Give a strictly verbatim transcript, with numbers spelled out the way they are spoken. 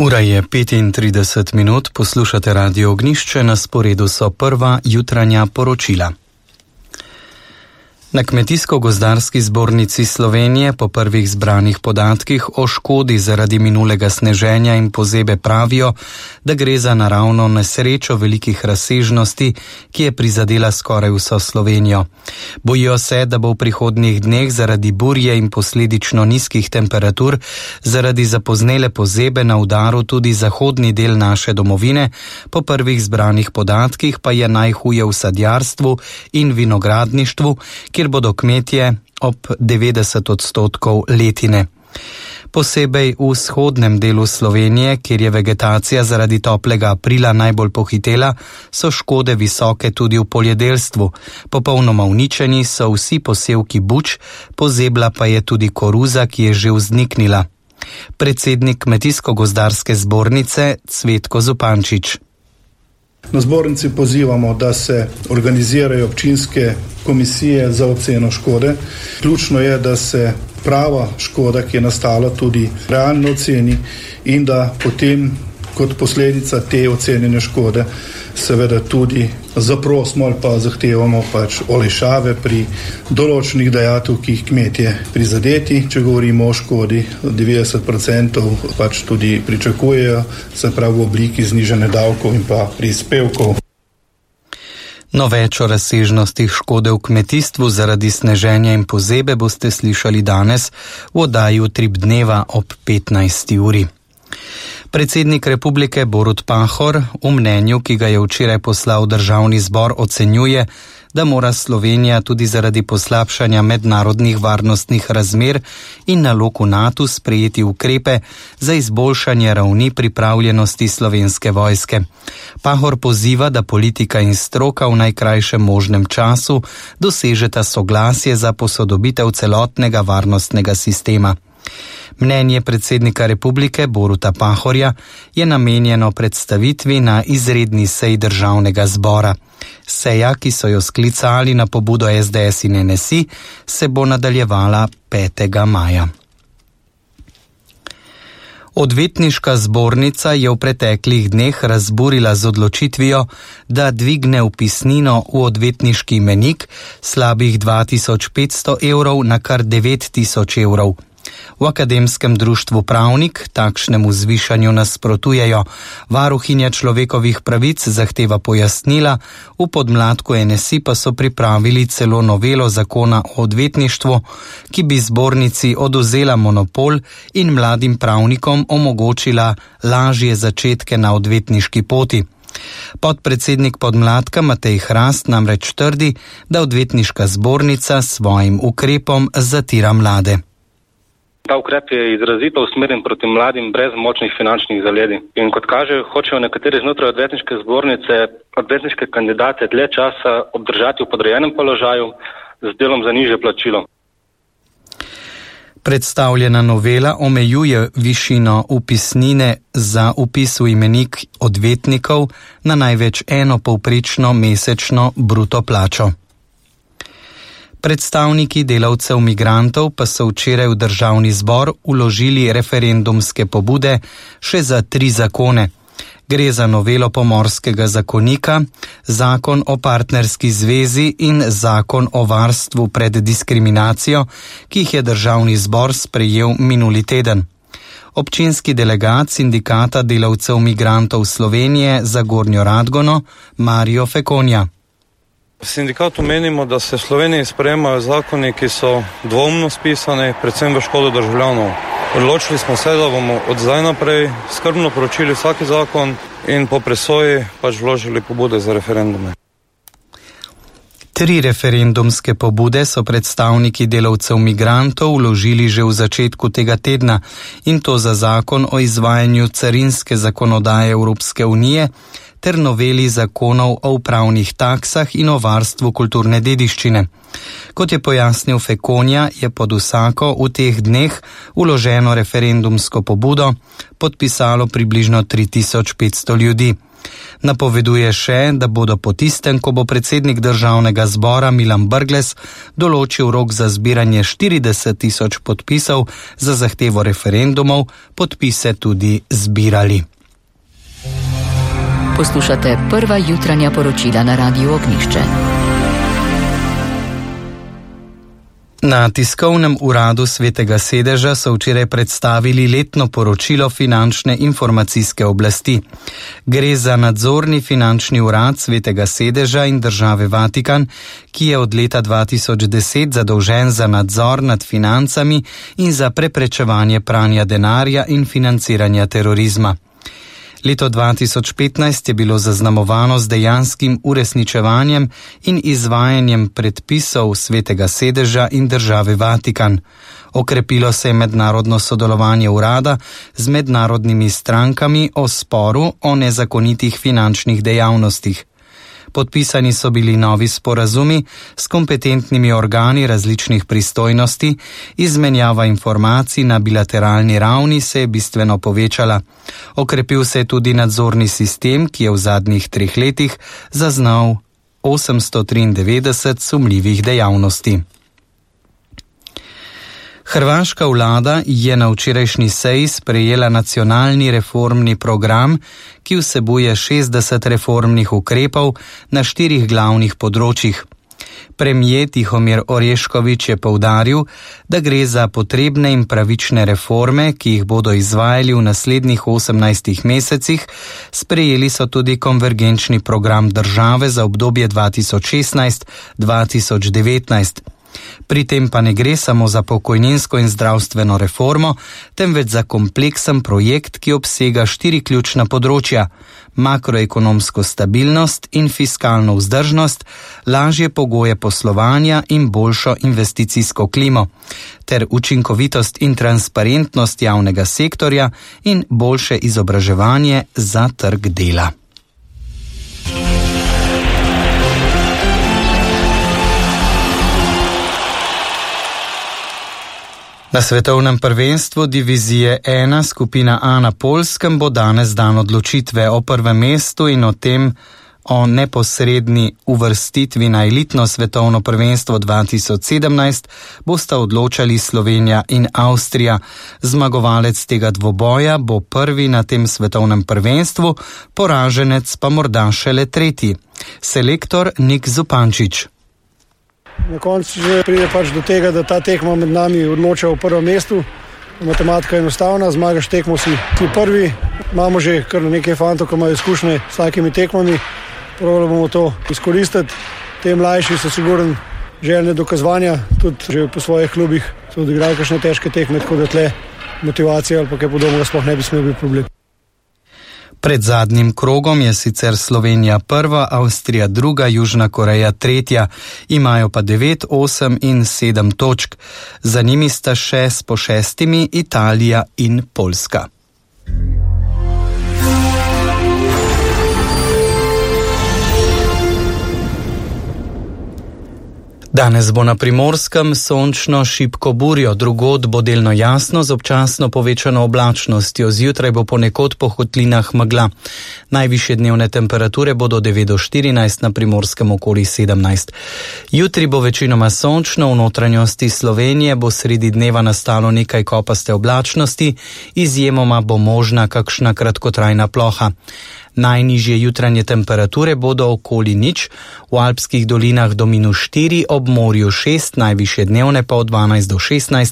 Ura je petintrideset minut, poslušate Radio Ognjišče, na sporedu so prva jutranja poročila. Na Kmetijsko-gozdarski zbornici Slovenije po prvih zbranih podatkih o škodi zaradi minulega sneženja in pozebe pravijo, da gre za naravno nesrečo velikih razsežnosti, ki je prizadela skoraj vso Slovenijo. Bojijo se, da bo v prihodnjih dneh zaradi burje in posledično nizkih temperatur, zaradi zapoznele pozebe na udaru tudi zahodni del naše domovine, po prvih zbranih podatkih pa je najhuje v sadjarstvu in vinogradništvu, kjer bodo kmetje ob devetdeset odstotkov letine. Posebej v vzhodnem delu Slovenije, kjer je vegetacija zaradi toplega aprila najbolj pohitela, so škode visoke tudi v poljedelstvu. Popolnoma uničeni so vsi posevki buč, pozebla pa je tudi koruza, ki je že vzniknila. Predsednik Kmetijsko-gozdarske zbornice Cvetko Zupančič. Na zbornici pozivamo, da se organizirajo občinske komisije za oceno škode. Ključno je, da se prava škoda, ki je nastala, tudi realno oceni in da potem kot posledica te ocenjene škode seveda tudi zaprosimo ali pa zahtevamo pač olajšave pri določenih dajatev, ki jih kmetje prizadeti. Če govorimo o škodi, devetdeset procentov pač tudi pričakujejo, se pravi v obliki znižane davkov in pa prispevkov. No, več o razsežnostih škode v kmetijstvu zaradi sneženja in pozebe boste slišali danes v oddaji Utrip dneva ob petnajsti uri. Predsednik republike Borut Pahor v mnenju, ki ga je včeraj poslal v državni zbor, ocenjuje, da mora Slovenija tudi zaradi poslabšanja mednarodnih varnostnih razmer in nalog v natu sprejeti ukrepe za izboljšanje ravni pripravljenosti slovenske vojske. Pahor poziva, da politika in stroka v najkrajšem možnem času dosežeta soglasje za posodobitev celotnega varnostnega sistema. Mnenje predsednika republike Boruta Pahorja je namenjeno predstavitvi na izredni seji državnega zbora. Seja, ki so jo sklicali na pobudo es de es in en es i, se bo nadaljevala petega maja. Odvetniška zbornica je v preteklih dneh razburila z odločitvijo, da dvigne vpisnino v odvetniški imenik slabih dva tisoč petsto evrov na kar devet tisoč evrov. V akademskem društvu Pravnik takšnemu zvišanju nasprotujejo. Varuhinja človekovih pravic zahteva pojasnila, v podmladku en es i pa so pripravili celo novelo zakona o odvetništvu, ki bi zbornici odvzela monopol in mladim pravnikom omogočila lažje začetke na odvetniški poti. Podpredsednik podmladka Matej Hrast namreč trdi, da odvetniška zbornica s svojim ukrepom zatira mlade. Ta ukrep je izrazito usmerjen proti mladim brez močnih finančnih zaledij. In kot kaže, hočejo nekateri znotraj odvetniške zbornice odvetniške kandidate dlje časa obdržati v podrejenem položaju z delom za nižje plačilo. Predstavljena novela omejuje višino vpisnine za vpis v imenik odvetnikov na največ eno povprečno mesečno bruto plačo. Predstavniki delavcev migrantov pa so včeraj v državni zbor vložili referendumske pobude še za tri zakone. Gre za novelo pomorskega zakonika, zakon o partnerski zvezi in zakon o varstvu pred diskriminacijo, ki jih je državni zbor sprejel minuli teden. Občinski delegat sindikata delavcev migrantov Slovenije za Gornjo Radgono, Mario Fekonja. V sindikatu menimo, da se v Sloveniji sprejemajo zakoni, ki so dvomno spisani, predvsem v škodo državljanov. Odločili smo se, da bomo od zdaj naprej skrbno proučili vsak zakon in po presoji pač vložili pobude za referendume. Tri referendumske pobude so predstavniki delavcev migrantov vložili že v začetku tega tedna, in to za zakon o izvajanju carinske zakonodaje Evropske unije ter noveli zakonov o upravnih taksah in o varstvu kulturne dediščine. Kot je pojasnil Fekonja, je pod vsako v teh dneh vloženo referendumsko pobudo podpisalo približno tri tisoč petsto ljudi. Napoveduje še, da bodo po tistem, ko bo predsednik državnega zbora Milan Brglez določil rok za zbiranje štirideset tisoč podpisov za zahtevo referendumov, podpise tudi zbirali. Poslušate prva jutranja poročila na Radiu Ognjišče. Na tiskovnem uradu Svetega sedeža so včeraj predstavili letno poročilo finančne informacijske oblasti. Gre za nadzorni finančni urad Svetega sedeža in države Vatikan, ki je od leta dva tisoč deset zadolžen za nadzor nad financami in za preprečevanje pranja denarja in financiranja terorizma. Leto dva tisoč petnajst je bilo zaznamovano z dejanskim uresničevanjem in izvajanjem predpisov Svetega sedeža in države Vatikan. Okrepilo se je mednarodno sodelovanje urada z mednarodnimi strankami o sporu o nezakonitih finančnih dejavnostih. Podpisani so bili novi sporazumi s kompetentnimi organi različnih pristojnosti, izmenjava informacij na bilateralni ravni se je bistveno povečala. Okrepil se je tudi nadzorni sistem, ki je v zadnjih treh letih zaznal osemsto triindevetdeset sumljivih dejavnosti. Hrvaška vlada je na včerajšnji seji sprejela nacionalni reformni program, ki vsebuje šestdeset reformnih ukrepov na štirih glavnih področjih. Premijer Tihomir Orešković je poudaril, da gre za potrebne in pravične reforme, ki jih bodo izvajali v naslednjih osemnajstih mesecih. Sprejeli so tudi konvergenčni program države za obdobje dva tisoč šestnajst do dva tisoč devetnajst. Pri tem pa ne gre samo za pokojninsko in zdravstveno reformo, temveč za kompleksen projekt, ki obsega štiri ključna področja: makroekonomsko stabilnost in fiskalno vzdržnost, lažje pogoje poslovanja in boljšo investicijsko klimo, ter učinkovitost in transparentnost javnega sektorja in boljše izobraževanje za trg dela. Na svetovnem prvenstvu divizije ena skupina A na Poljskem bo danes dan odločitve o prvem mestu in o tem o neposredni uvrstitvi na elitno svetovno prvenstvo dva tisoč sedemnajst bosta odločali Slovenija in Avstrija. Zmagovalec tega dvoboja bo prvi na tem svetovnem prvenstvu, poraženec pa morda šele tretji. Selektor Nik Zupančič. Na koncu že pride pač do tega, da ta tekma med nami odloča v prvem mestu. Matematika je enostavna, zmagaš tekmo, si ti prvi. Imamo že kar nekaj fantov, ki imajo izkušnje s takimi tekmami. Probali bomo to izkoristiti. Te mlajši so sigurno željni dokazovanja, tudi že po svojih klubih so odigrali kakšne težke tekme, tako da tle motivacija ali pa kaj podobnega sploh ne bi smel biti problem. Pred zadnjim krogom je sicer Slovenija prva, Avstrija druga, Južna Koreja tretja. Imajo pa devet, osem in sedem točk. Za njimi sta še s po šestimi Italija in Poljska. Danes bo na Primorskem sončno šibko burjo, drugod bo delno jasno z občasno povečano oblačnostjo, zjutraj bo ponekod po kotlinah megla. Najvišje dnevne temperature bodo devet do štirinajst, na Primorskem okoli sedemnajst. Jutri bo večinoma sončno, v notranjosti Slovenije bo sredi dneva nastalo nekaj kopaste oblačnosti, izjemoma bo možna kakšna kratkotrajna ploha. Najnižje jutranje temperature bodo okoli nič, v alpskih dolinah do minus štiri, ob morju šest, najvišje dnevne pa od dvanajst do šestnajst,